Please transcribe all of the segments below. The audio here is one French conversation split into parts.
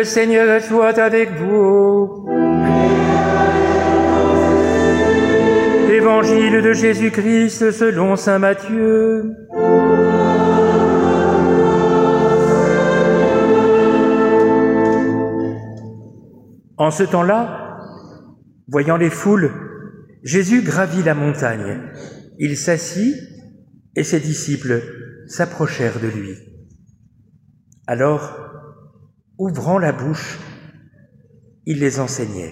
Seigneur soit avec vous. Évangile de Jésus-Christ selon saint Matthieu. En ce temps-là, voyant les foules, Jésus gravit la montagne. Il s'assit et ses disciples s'approchèrent de lui. Alors, ouvrant la bouche, il les enseignait.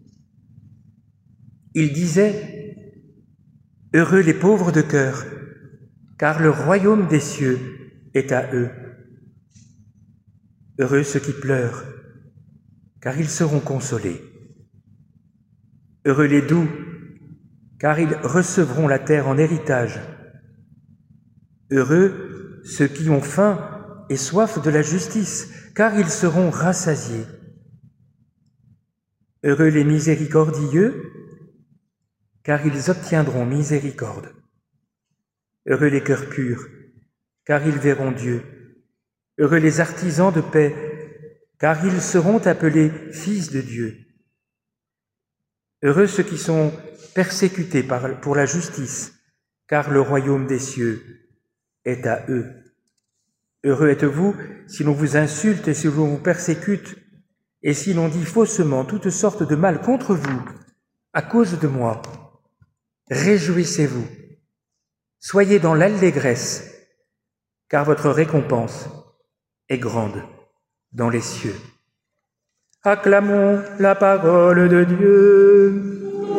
Il disait « Heureux les pauvres de cœur, car le royaume des cieux est à eux. Heureux ceux qui pleurent, car ils seront consolés. Heureux les doux, car ils recevront la terre en héritage. Heureux ceux qui ont faim et soif de la justice, car ils seront rassasiés. Heureux les miséricordieux, car ils obtiendront miséricorde. Heureux les cœurs purs, car ils verront Dieu. Heureux les artisans de paix, car ils seront appelés fils de Dieu. Heureux ceux qui sont persécutés pour la justice, car le royaume des cieux est à eux. Heureux êtes-vous si l'on vous insulte et si l'on vous persécute, et si l'on dit faussement toutes sortes de mal contre vous, à cause de moi. Réjouissez-vous, soyez dans l'allégresse, car votre récompense est grande dans les cieux. Acclamons la parole de Dieu.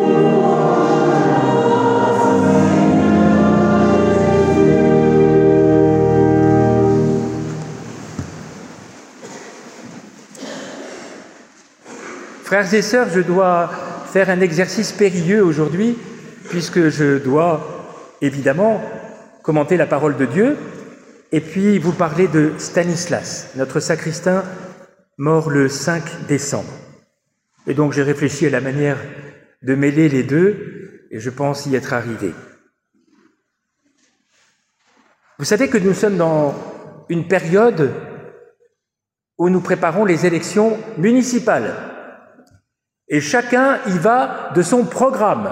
Frères et sœurs, je dois faire un exercice périlleux aujourd'hui, puisque je dois, évidemment, commenter la parole de Dieu, et puis vous parler de Stanislas, notre sacristain mort le 5 décembre. Et donc j'ai réfléchi à la manière de mêler les deux, et je pense y être arrivé. Vous savez que nous sommes dans une période où nous préparons les élections municipales. Et chacun y va de son programme.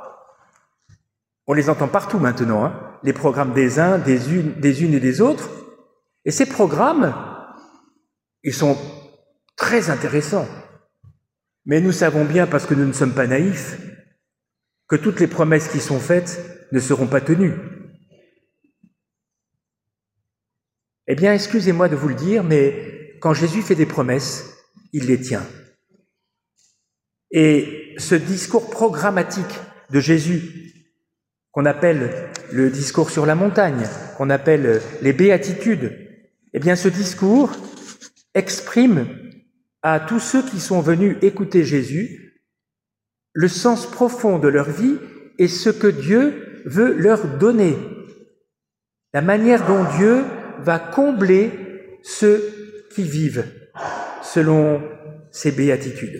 On les entend partout maintenant, hein, les programmes des uns, des unes et des autres. Et ces programmes, ils sont très intéressants. Mais nous savons bien, parce que nous ne sommes pas naïfs, que toutes les promesses qui sont faites ne seront pas tenues. Eh bien, excusez-moi de vous le dire, mais quand Jésus fait des promesses, il les tient. Et ce discours programmatique de Jésus, qu'on appelle le discours sur la montagne, qu'on appelle les béatitudes, eh bien ce discours exprime à tous ceux qui sont venus écouter Jésus le sens profond de leur vie et ce que Dieu veut leur donner, la manière dont Dieu va combler ceux qui vivent selon ces béatitudes.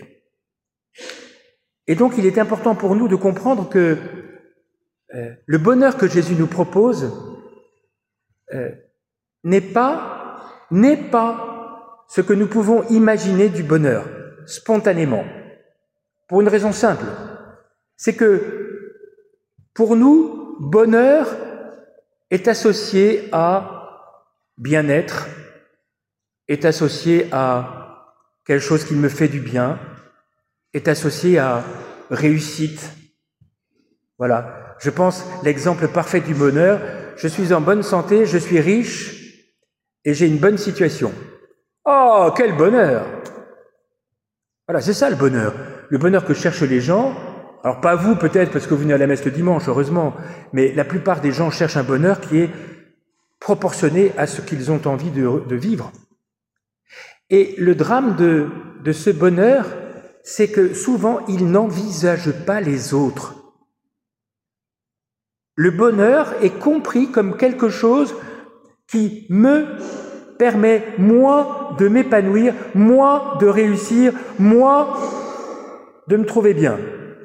Et donc, il est important pour nous de comprendre que le bonheur que Jésus nous propose n'est pas ce que nous pouvons imaginer du bonheur, spontanément. Pour une raison simple, c'est que pour nous, bonheur est associé à bien-être, est associé à quelque chose qui me fait du bien, est associé à réussite. Voilà, je pense l'exemple parfait du bonheur, je suis en bonne santé, je suis riche et j'ai une bonne situation. Oh, quel bonheur! Voilà, c'est ça le bonheur que cherchent les gens. Alors pas vous peut-être parce que vous venez à la messe le dimanche, heureusement, mais la plupart des gens cherchent un bonheur qui est proportionné à ce qu'ils ont envie de vivre. Et le drame de ce bonheur, c'est que souvent, ils n'envisagent pas les autres. Le bonheur est compris comme quelque chose qui me permet, moi, de m'épanouir, moi, de réussir, moi, de me trouver bien.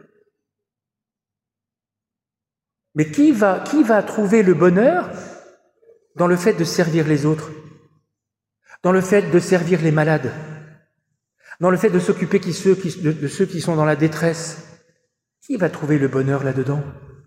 Mais qui va trouver le bonheur dans le fait de servir les autres, dans le fait de servir les malades, dans le fait de s'occuper de ceux qui sont dans la détresse. Qui va trouver le bonheur là-dedans?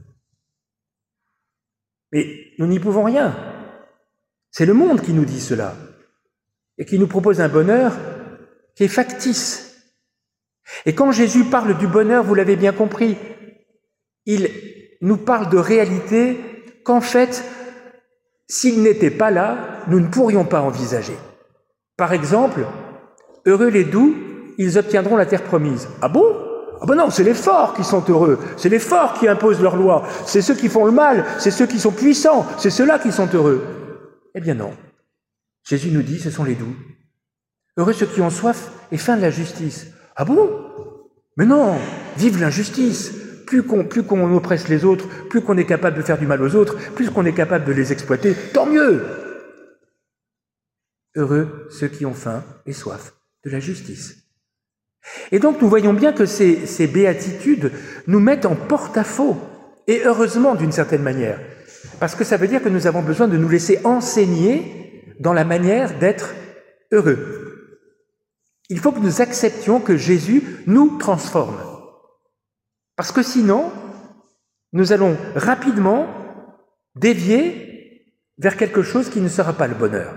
Mais nous n'y pouvons rien. C'est le monde qui nous dit cela et qui nous propose un bonheur qui est factice. Et quand Jésus parle du bonheur, vous l'avez bien compris, il nous parle de réalité qu'en fait, s'il n'était pas là, nous ne pourrions pas envisager. Par exemple, heureux les doux, ils obtiendront la terre promise. Ah bon? Ah ben non, c'est les forts qui sont heureux, c'est les forts qui imposent leurs lois, c'est ceux qui font le mal, c'est ceux qui sont puissants, c'est ceux-là qui sont heureux. Eh bien non. Jésus nous dit, ce sont les doux. Heureux ceux qui ont soif et faim de la justice. Ah bon? Mais non, vive l'injustice. Plus qu'on oppresse les autres, plus qu'on est capable de faire du mal aux autres, plus qu'on est capable de les exploiter, tant mieux. Heureux ceux qui ont faim et soif de la justice. Et donc nous voyons bien que ces béatitudes nous mettent en porte-à-faux, et heureusement d'une certaine manière, parce que ça veut dire que nous avons besoin de nous laisser enseigner dans la manière d'être heureux. Il faut que nous acceptions que Jésus nous transforme, parce que sinon, nous allons rapidement dévier vers quelque chose qui ne sera pas le bonheur.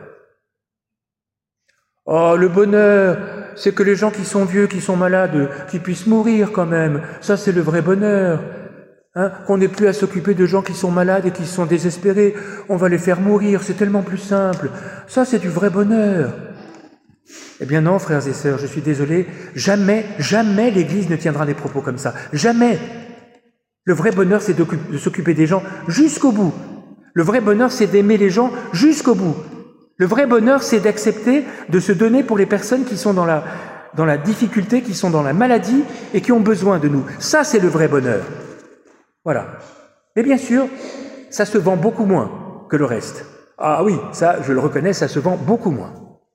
Oh, le bonheur, c'est que les gens qui sont vieux, qui sont malades, qui puissent mourir quand même. Ça, c'est le vrai bonheur. Hein, qu'on n'ait plus à s'occuper de gens qui sont malades et qui sont désespérés. On va les faire mourir, c'est tellement plus simple. Ça, c'est du vrai bonheur. Eh bien non, frères et sœurs, je suis désolé, jamais l'Église ne tiendra des propos comme ça. Jamais. Le vrai bonheur, c'est de s'occuper des gens jusqu'au bout. Le vrai bonheur, c'est d'aimer les gens jusqu'au bout. Le vrai bonheur, c'est d'accepter de se donner pour les personnes qui sont dans la difficulté, qui sont dans la maladie et qui ont besoin de nous. Ça, c'est le vrai bonheur. Voilà. Mais bien sûr, ça se vend beaucoup moins que le reste. Ah oui, ça, je le reconnais, ça se vend beaucoup moins.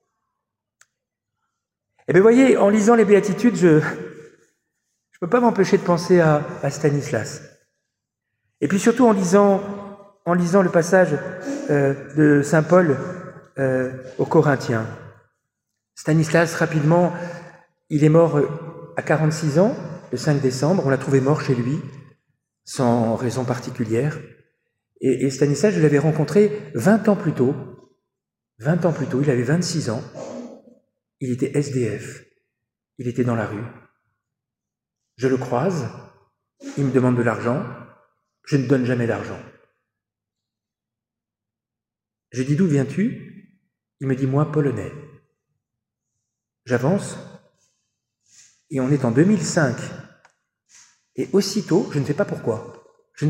Eh bien, voyez, en lisant les Béatitudes, je ne peux pas m'empêcher de penser à Stanislas. Et puis surtout en lisant le passage de saint Paul aux Corinthiens. Stanislas, rapidement, il est mort à 46 ans, le 5 décembre. On l'a trouvé mort chez lui, sans raison particulière. Et Stanislas, je l'avais rencontré 20 ans plus tôt. 20 ans plus tôt, il avait 26 ans. Il était SDF. Il était dans la rue. Je le croise. Il me demande de l'argent. Je ne donne jamais d'argent. Je dis, d'où viens-tu ? Il me dit, moi, polonais. J'avance, et on est en 2005. Et aussitôt, je ne sais pas pourquoi,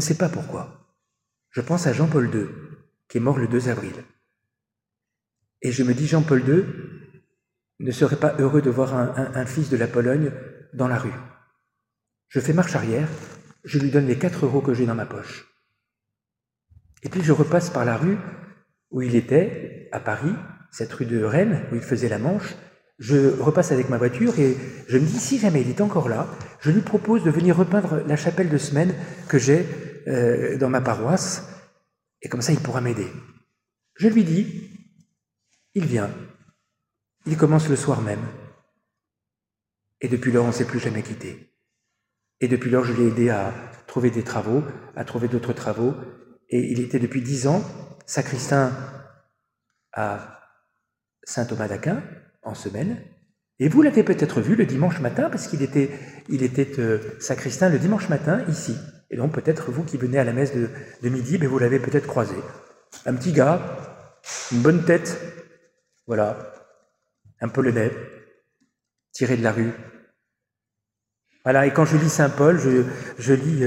je pense à Jean-Paul II, qui est mort le 2 avril. Et je me dis, Jean-Paul II ne serait pas heureux de voir un fils de la Pologne dans la rue. Je fais marche arrière, je lui donne les 4 € que j'ai dans ma poche. Et puis je repasse par la rue où il était, à Paris, cette rue de Rennes, où il faisait la Manche. Je repasse avec ma voiture et je me dis, si jamais il est encore là, je lui propose de venir repeindre la chapelle de semaine que j'ai dans ma paroisse, et comme ça il pourra m'aider. Je lui dis, il vient. Il commence le soir même. Et depuis lors, on ne s'est plus jamais quitté. Et depuis lors, je l'ai aidé à trouver des travaux, à trouver d'autres travaux, et il était depuis 10 ans sacristain à Saint-Thomas d'Aquin, en semaine, et vous l'avez peut-être vu le dimanche matin, parce qu'il était sacristain le dimanche matin, ici. Et donc peut-être vous qui venez à la messe de midi, vous l'avez peut-être croisé. Un petit gars, une bonne tête, voilà, un polonais, tiré de la rue. Voilà, et quand je lis saint Paul, je lis...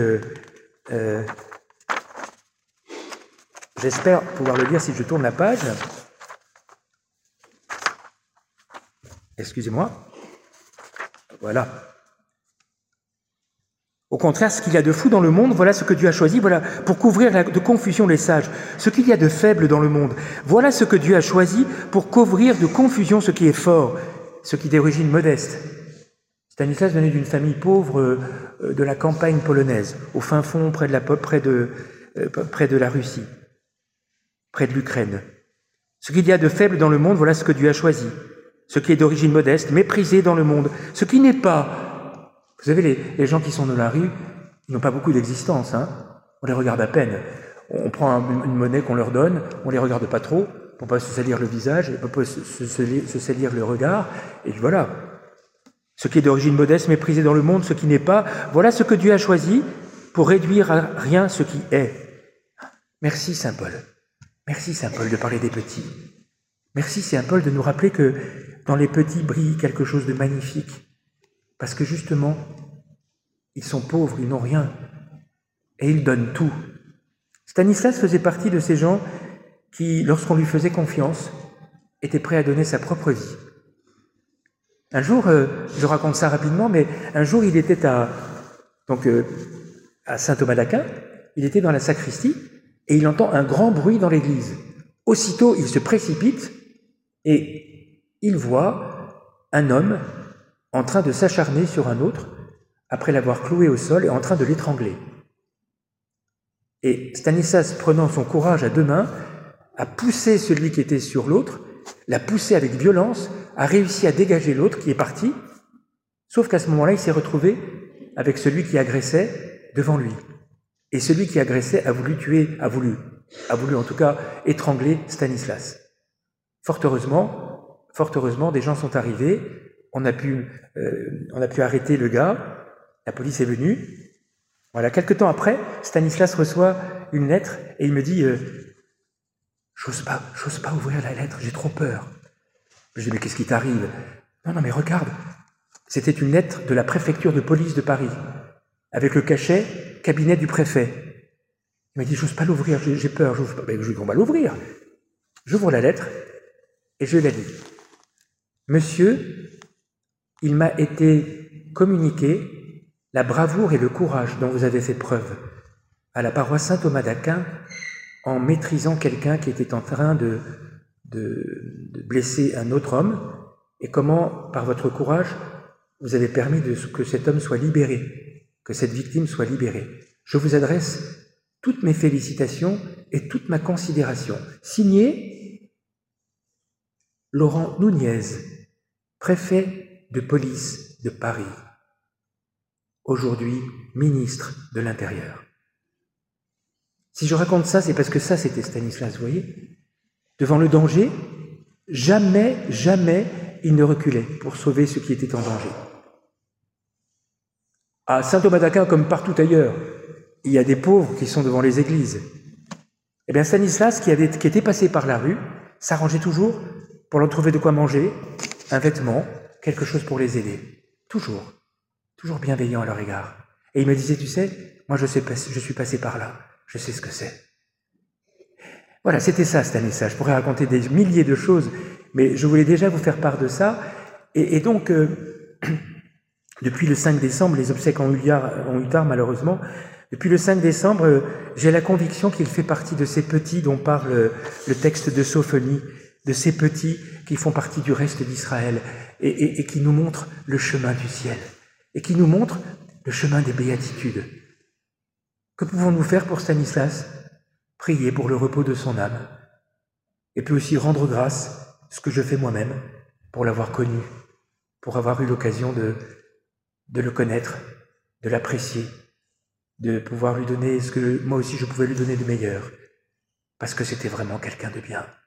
j'espère pouvoir le lire si je tourne la page. Excusez-moi. Voilà. Au contraire, ce qu'il y a de fou dans le monde, voilà ce que Dieu a choisi, voilà, pour couvrir de confusion les sages. Ce qu'il y a de faible dans le monde, voilà ce que Dieu a choisi pour couvrir de confusion ce qui est fort, ce qui est d'origine modeste. Stanislas venait d'une famille pauvre de la campagne polonaise, au fin fond, près de la Russie, près de l'Ukraine. Ce qu'il y a de faible dans le monde, voilà ce que Dieu a choisi. ce qui est d'origine modeste, méprisé dans le monde, ce qui n'est pas. Vous savez, les gens qui sont dans la rue, ils n'ont pas beaucoup d'existence, hein. On les regarde à peine. On prend une monnaie qu'on leur donne, on les regarde pas trop, pour pas se salir le visage, pour pas se salir le regard, et voilà. Ce qui est d'origine modeste, méprisé dans le monde, ce qui n'est pas, voilà ce que Dieu a choisi pour réduire à rien ce qui est. Merci Saint Paul. Merci Saint Paul de parler des petits. Merci Saint Paul de nous rappeler que dans les petits brille quelque chose de magnifique. Parce que justement, ils sont pauvres, ils n'ont rien. Et ils donnent tout. Stanislas faisait partie de ces gens qui, lorsqu'on lui faisait confiance, étaient prêts à donner sa propre vie. Un jour, je raconte ça rapidement, mais un jour il était à Saint-Thomas d'Aquin, il était dans la sacristie, et il entend un grand bruit dans l'église. Aussitôt, il se précipite, et il voit un homme en train de s'acharner sur un autre, après l'avoir cloué au sol et en train de l'étrangler. Et Stanislas, prenant son courage à deux mains, a poussé celui qui était sur l'autre, l'a poussé avec violence, a réussi à dégager l'autre qui est parti, sauf qu'à ce moment-là, il s'est retrouvé avec celui qui agressait devant lui. Et celui qui agressait a voulu en tout cas étrangler Stanislas. Fort heureusement, des gens sont arrivés, on a pu arrêter le gars, la police est venue. Voilà, quelque temps après, Stanislas reçoit une lettre et il me dit j'ose pas ouvrir la lettre, j'ai trop peur. Je dis mais qu'est-ce qui t'arrive? Non mais regarde, c'était une lettre de la préfecture de police de Paris, avec le cachet cabinet du préfet. Il m'a dit j'ose pas l'ouvrir, j'ai peur, j'ouvre pas. Mais je dis on va l'ouvrir. J'ouvre la lettre et je la lis. Monsieur, il m'a été communiqué la bravoure et le courage dont vous avez fait preuve à la paroisse Saint-Thomas d'Aquin en maîtrisant quelqu'un qui était en train de blesser un autre homme, et comment, par votre courage, vous avez permis que cet homme soit libéré, que cette victime soit libérée. Je vous adresse toutes mes félicitations et toute ma considération. Signé Laurent Nunez, préfet de police de Paris, aujourd'hui ministre de l'Intérieur. Si je raconte ça, c'est parce que ça, c'était Stanislas, vous voyez. Devant le danger, jamais il ne reculait pour sauver ceux qui étaient en danger. À Saint-Thomas d'Aquin, comme partout ailleurs, il y a des pauvres qui sont devant les églises. Eh bien, Stanislas, qui était passé par la rue, s'arrangeait toujours pour leur trouver de quoi manger, un vêtement, quelque chose pour les aider. Toujours bienveillant à leur égard. Et il me disait, tu sais, moi je suis passé par là, je sais ce que c'est. Voilà, c'était ça Stanislas. Je pourrais raconter des milliers de choses, mais je voulais déjà vous faire part de ça. Et donc, depuis le 5 décembre, les obsèques ont eu tard malheureusement. Depuis le 5 décembre, j'ai la conviction qu'il fait partie de ces petits dont parle le texte de Sophonie, de ces petits qui font partie du reste d'Israël et qui nous montrent le chemin du ciel et qui nous montrent le chemin des béatitudes. Que pouvons-nous faire pour Stanislas? Prier pour le repos de son âme. Et puis aussi rendre grâce, ce que je fais moi-même, pour l'avoir connu, pour avoir eu l'occasion de le connaître, de l'apprécier, de pouvoir lui donner ce que moi aussi je pouvais lui donner de meilleur, parce que c'était vraiment quelqu'un de bien.